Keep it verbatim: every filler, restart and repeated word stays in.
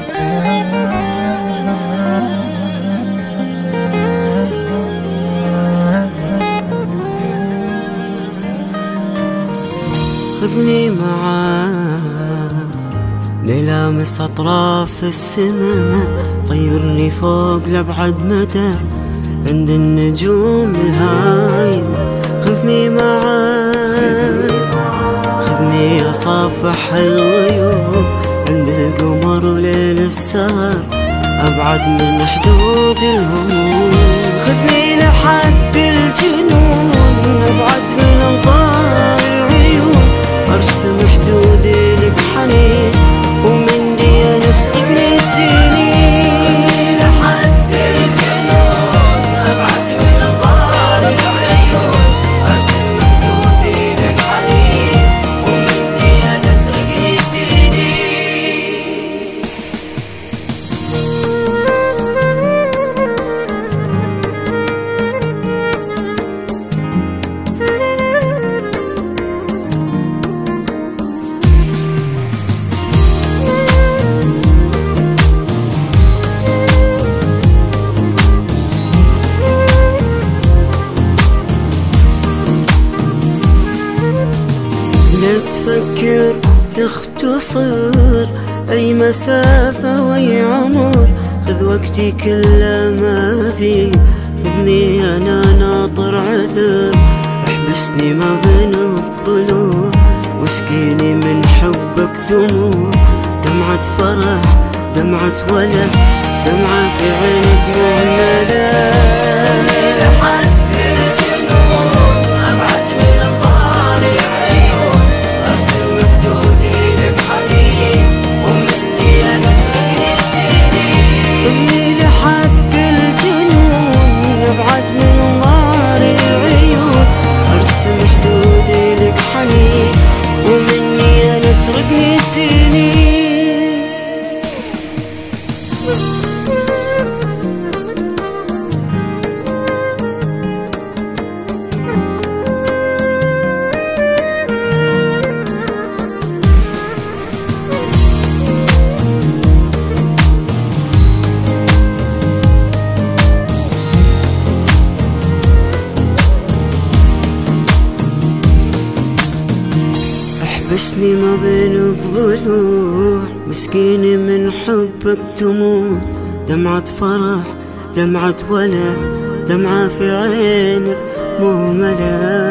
خذني معاك نلامس أطراف السماء، طيرني فوق لأبعد مدى عند النجوم الهايمة. خذني معاك خذني أصافح الغيوم عند القمر وليل السهر أبعد من حدود الهموم. خذني لحد الجنون أبعد من أنظار العيون، أرسم حدودي لك حنين ومني أنا اسرقني سنين. لحد الجنون أبعد من أنظار العيون، أرسم حدودي لك حنين ومني أنا اسرقني سنين. لا تفكر تختصر أي مسافة وأي عمر، خذ وقتي كل ما في، خذني أنا ناطر عذر. احبسني ما بين الضلوع واسقيني من حبك دموع، دمعة فرح دمعة ولد دمعة في عينك مهملة. لحد الجنون أبعد من أنظار العيون، أرسم حدودي لك حنين ومني أنا اسرقني سنين. خذني لحد الجنون أبعد من أنظار العيون، أرسم حدودي لك حنين ومني أنا اسرقني سنين. احبسني ما بين الضلوع مسكيني من حبك تموت، دمعة فرح دمعة ولع دمعة في عينك مهملة.